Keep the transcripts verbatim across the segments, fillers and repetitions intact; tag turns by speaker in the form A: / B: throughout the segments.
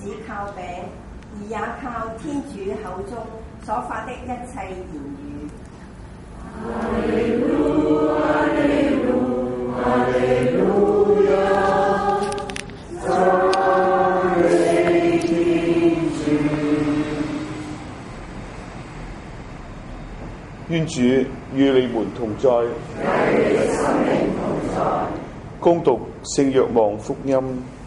A: 只靠餅，而也靠天主口中所發的一切言語。哈利路哈利路哈利路亞，讚美天主。
B: 願主與你們同在，
A: 與你的生命同在。
B: 恭讀聖若望福音。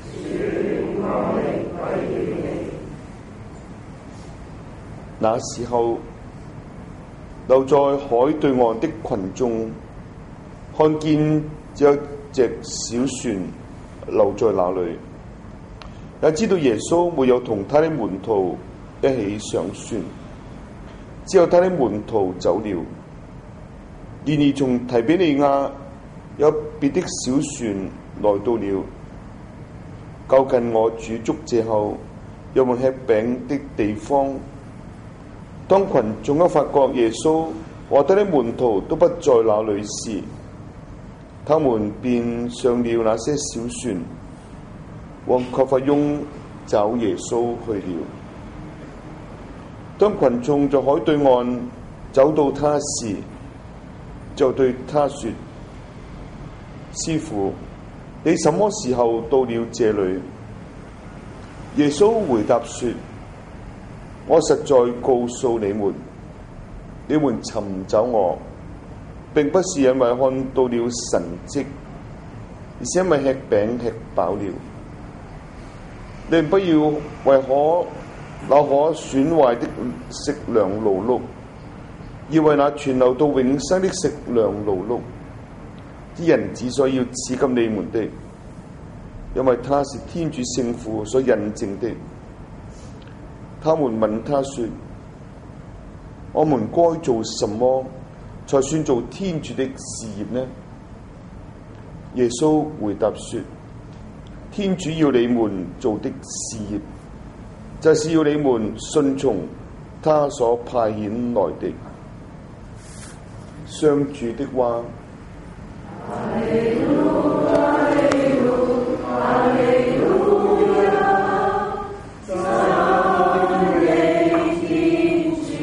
B: 那時候，留在海對岸的群眾看見只有一隻小船留在那裡，也知道耶穌沒有同他的門徒一起上船，之後他的門徒走了。然而從提比利亞有別的小船來到了，就近我煮粥這後有沒吃餅的地方。當群眾一發覺耶穌和他的門徒都不在那裡時，他們便上了那些小船，往葛法翁找耶穌去了。當群眾在海對岸走到他時，就對他說：師傅，你什麼時候到了這裡？耶穌回答說：我實在告訴你們，你們尋找我，並不是因為看到了神蹟，而是因為吃餅吃飽了。你們不要為可那可損壞的食糧勞碌，要為那存留到永生的食糧勞碌。啲人之所以要賜給你們的，因為他是天主聖父所印證的。他們問他說：我們該做什麼才算做天主的事業呢？耶穌回答說：天主要你們做的事業，就是要你們順從他所派遣來的。上主的話。哈利路哈利路哈利路亞，讚美天主。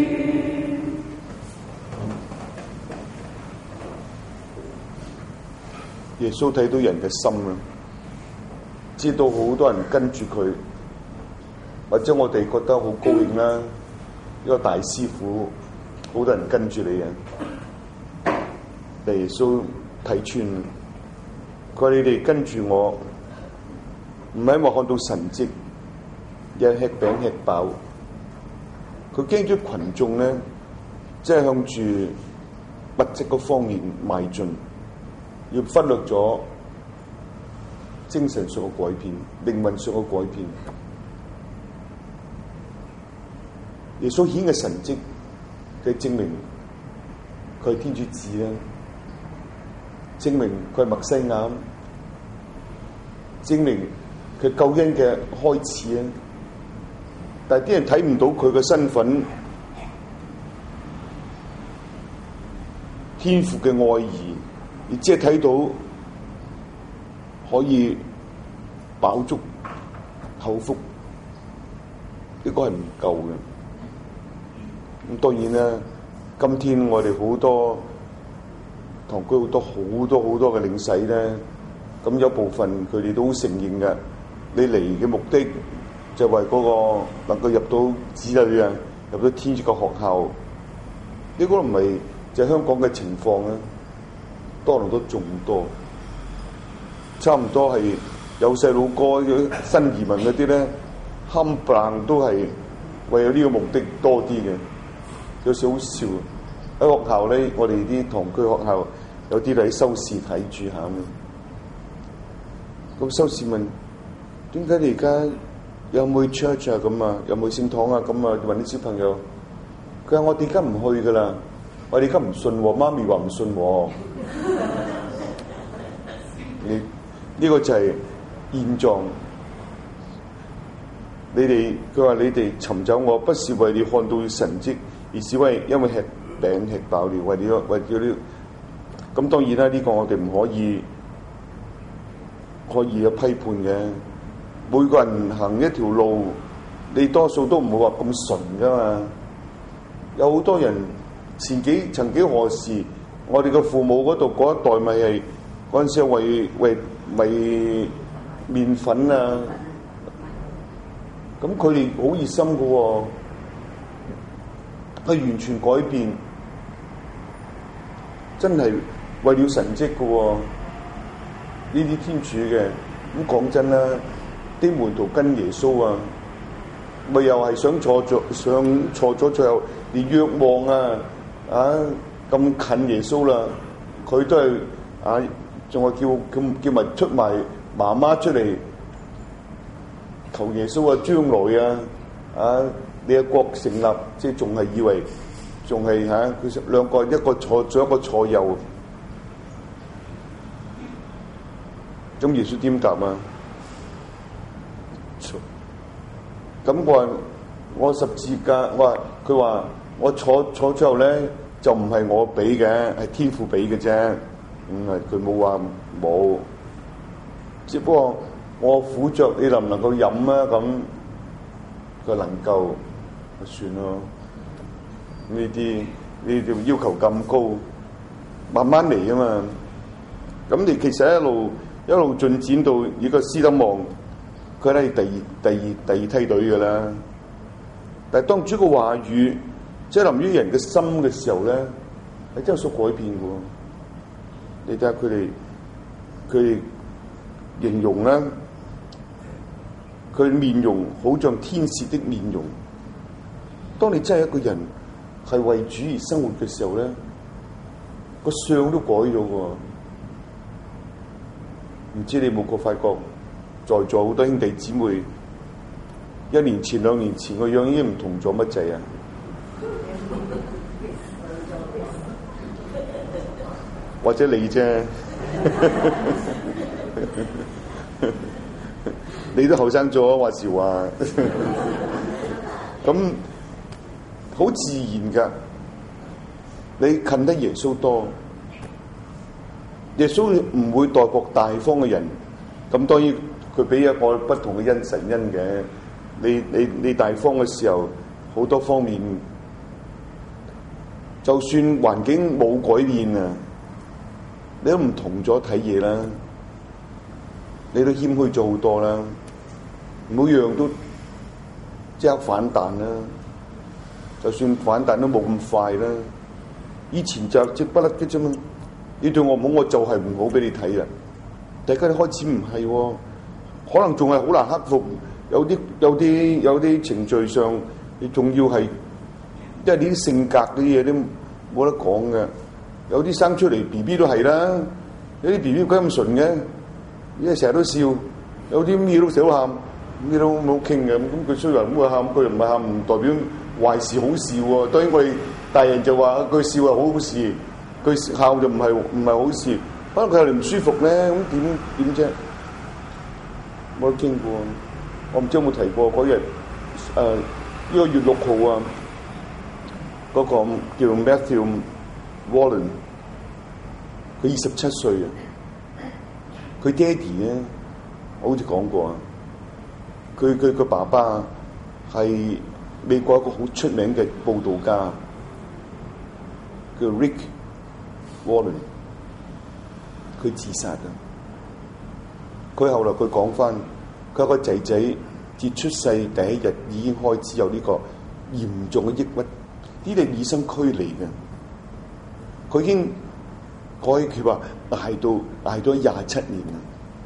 B: 耶穌睇到人嘅心啦，知道好多人跟住佢，或者我哋覺得好高興啦，一個大師傅，好多人跟住你啊，耶穌睇穿，佢話你哋跟住我，唔係因為看到神蹟，而係吃餅吃飽。佢驚咗群眾咧，即係向住物質嗰方面邁進，要忽略咗精神上嘅改變、靈魂上嘅改變。耶穌顯嘅神蹟，佢證明佢係天主子啦。證明佢係默西亞，證明佢救恩嘅開始啊！但係啲人睇唔到佢嘅身份，天父嘅愛意，而只係睇到可以飽足口腹，呢個係唔夠嘅。咁當然啦，今天我哋好多堂區好多好多好多嘅領洗咧，咁有部分佢哋都承認嘅，你嚟嘅目的就為嗰個能夠入到子女啊，入到天主嘅學校，呢個唔係就係香港嘅情況啊，多倫多仲多，差唔多係有細路哥新移民嗰啲咧，冚唪唥都係為咗呢個目的多啲嘅，有時好笑。喺學校咧，我哋啲堂區學校有啲喺收視睇住下嘅。咁收視問：點解你而家有冇去 church 啊？咁啊，有冇聖堂啊？咁啊，問啲小朋友。佢話：我哋而家唔去噶啦，我哋而家唔信喎，媽咪話唔信喎。你呢、呢個就係現狀。你哋佢話：你哋尋找我，不是為了看到神蹟，而是為因為吃餅吃飽了，為了為咗呢，咁當然啦，呢、這個我哋唔可以可以有批判嘅， 每個人行一條路，你多數都唔會話咁順噶嘛。有好多人前幾曾幾何時，我哋嘅父母嗰度嗰一代咪係嗰陣時為為為麵粉啊，咁佢哋好熱心嘅喎，佢完全改變，真係為了神蹟嘅喎。呢啲天主嘅，咁講真啦，啲門徒跟耶穌啊，咪又係想坐咗想坐咗最後，連若望啊啊咁近耶穌啦，佢都係啊，仲係叫叫叫埋出埋媽媽出嚟求耶穌啊，將來啊啊你嘅國成立，即係仲係以為仲係嚇佢兩個一個坐咗一個坐右。咁耶穌點答啊？咁我話我十字架，我話佢話我坐坐之後咧，就唔係我俾嘅，係天父俾嘅啫。咁啊，佢冇話冇，只不過我苦着，你能唔能夠飲啊？咁佢能夠，就算咯。呢啲呢啲要求咁高，慢慢嚟啊嘛。咁你其實一路。一路進展到而家斯德望，佢係第二、第二、第二梯隊嘅啦。但係當主嘅話語即係臨於人嘅心嘅時候咧，係真係有所改變嘅。你睇下佢哋，佢哋形容咧，佢面容好像天使的面容。當你真係一個人係為主而生活嘅時候咧，個相都改咗喎。唔知你有冇個發覺，在座好多兄弟姊妹，一年前兩年前個樣已經唔同咗乜滯啊！或者你啫，你都後生咗，話時話，咁好自然㗎。你近得耶穌多。耶穌唔會待薄大方嘅人，咁當然佢俾一個不同嘅恩神恩嘅。你你你大方嘅時候，好多方面，就算環境冇改變啊，你都唔同咗睇嘢啦，你都謙虛咗好多啦，每樣都即刻反彈啦，就算反彈都冇咁快啦。以前就即不甩嘅啫嘛。你對我唔好，我就係唔好俾你睇啦。大家你開始唔係喎，可能仲係好難克服。有啲有啲有啲程序上，你仲要係，因為呢啲性格啲嘢都冇得講嘅。有啲生出嚟 B B 都係啦，有啲 B B 鬼咁純嘅，因為成日都笑。有啲咩都成日都喊，咩都冇傾嘅。咁佢雖然咁會喊，佢又唔係喊，唔代表壞事好事喎。當然我哋大人就話佢笑係好好事。佢笑就唔係唔係好事，可能佢有啲唔舒服咧，咁點點啫？冇得傾過，我唔知有冇提過嗰日誒呢個月六號啊，嗰、那個叫 Matthew Wallen，佢二十七歲啊，佢爹哋咧，我好似講過啊，佢佢個爸爸係美國一個好出名嘅佈道家，叫 Rick Warren， 佢自殺啊！佢後來佢講翻，佢有個仔仔自出世第一日已經開始有呢個嚴重嘅抑鬱，呢啲與生俱嚟嘅。佢已經可以佢話捱到捱咗廿七年啦。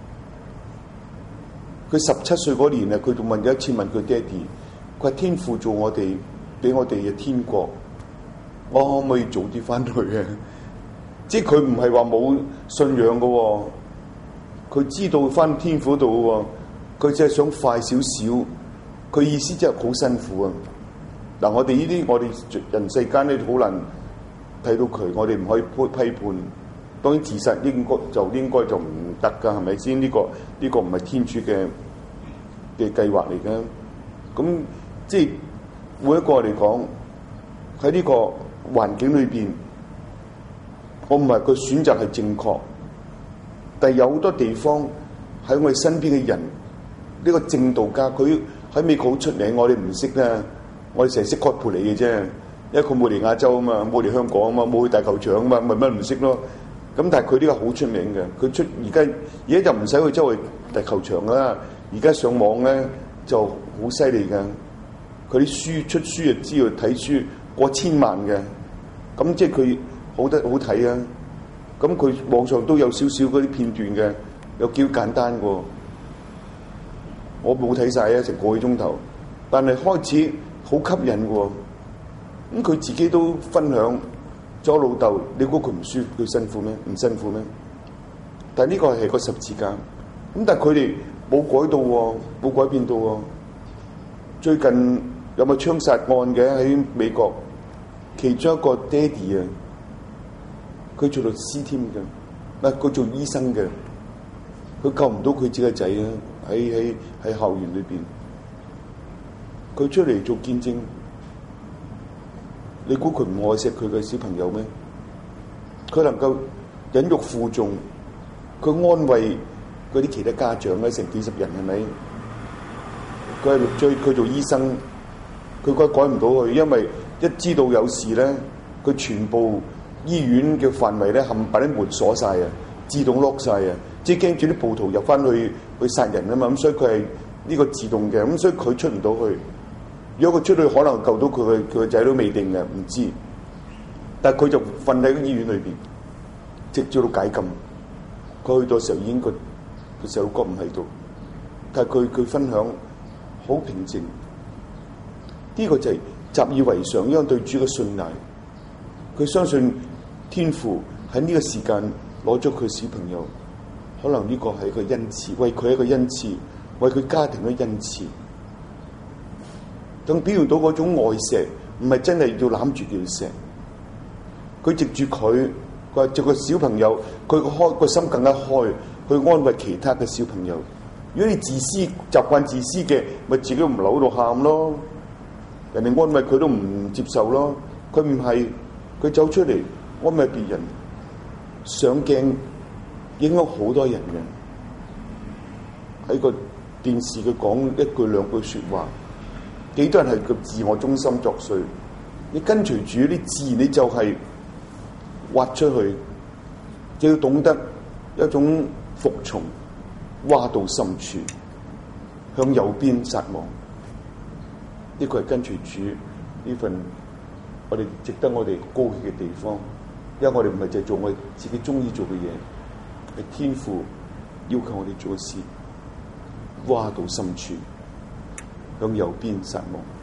B: 佢十七歲嗰年啊，佢仲問咗一次問佢爹哋，佢話天父做我哋俾我哋嘅天國，我可唔可以早啲翻去啊？即係佢唔係話冇信仰嘅喎，佢知道翻天父度嘅喎，佢只係想快少少。佢意思即係好辛苦啊！嗱，我哋呢啲我哋人世間咧好難睇到佢，我哋唔可以批判。當然自殺應該就應該就唔得㗎，係咪先？呢個呢個唔係天主嘅嘅計劃嚟嘅。咁即係每一個嚟講喺呢個環境裏邊。我唔係佢選擇係正確，但係有好多地方喺我哋身邊嘅人， 呢個正道家，佢喺美國好出名，我哋唔識啦，我哋成日識葛培理嘅啫，因為佢冇嚟亞洲啊嘛，冇嚟香港啊嘛，冇去大球場啊嘛，咪乜唔識咯。咁但係佢呢個好出名嘅，佢出而家而家就唔使去周圍大球場啦，而家上網咧就好犀利㗎。佢啲書出書就知道睇書過千萬嘅，咁即係佢好得好睇啊！咁佢網上都有少少嗰啲片段嘅，有幾簡單嘅。我冇睇晒啊，成個幾鐘頭，但係開始好吸引嘅。咁佢自己都分享咗老豆，你估佢唔舒服，佢辛苦咩？唔辛苦咩？但係呢個係個十字架，咁但係佢哋冇改到喎，冇改變到喎。最近有冇槍殺案嘅喺美國？其中一個爹哋啊，佢做律師添嘅，唔係佢做醫生嘅，佢救唔到佢自己個仔啊！喺喺喺校園裏邊，佢出嚟做見證，你估佢唔愛錫佢嘅小朋友咩？佢能夠忍辱負重，佢安慰嗰啲其他家長咧，成幾十人係咪？佢係追佢做醫生，佢改改唔到佢，因為一知道有事咧，佢全部醫院嘅範圍咧，冚唪唥啲門鎖晒啊，自動 lock 晒啊，即係驚住啲暴徒入翻去去殺人啊嘛，咁所以佢係呢個自動嘅，咁所以佢出唔到去。如果佢出去，可能救到佢嘅佢個仔都未定嘅，唔知。但係佢就瞓喺個醫院裏邊，直至到解禁。佢去到時候已經個個細佬哥唔喺度，但係佢佢分享好平靜。呢個就係習以為常，因為對主嘅信賴。佢相信天父喺呢個時間攞咗佢小朋友，可能呢個係一個恩賜，為佢一個恩賜，為佢家庭嘅恩賜。更表現到嗰種愛錫，唔係真係要攬住佢錫。佢藉住佢，佢話藉個小朋友，佢個開個心更加開，去安慰其他嘅小朋友。如果你自私習慣自私嘅，咪自己唔扭到喊咯。人哋安慰佢都唔接受咯。佢唔係，佢走出嚟安慰別人，上鏡影響好多人嘅。喺個電視佢講一句兩句説話。幾多人係個自我中心作祟？你跟隨住啲自然，你就係挖出去，就要懂得一種服從，挖到深處，向右邊撒網。呢個係跟隨主呢份我哋值得我哋高興嘅地方，因為我哋唔係淨係做我哋自己中意做嘅嘢，係天父要求我哋做嘅事，挖到深處。向右邊撒網。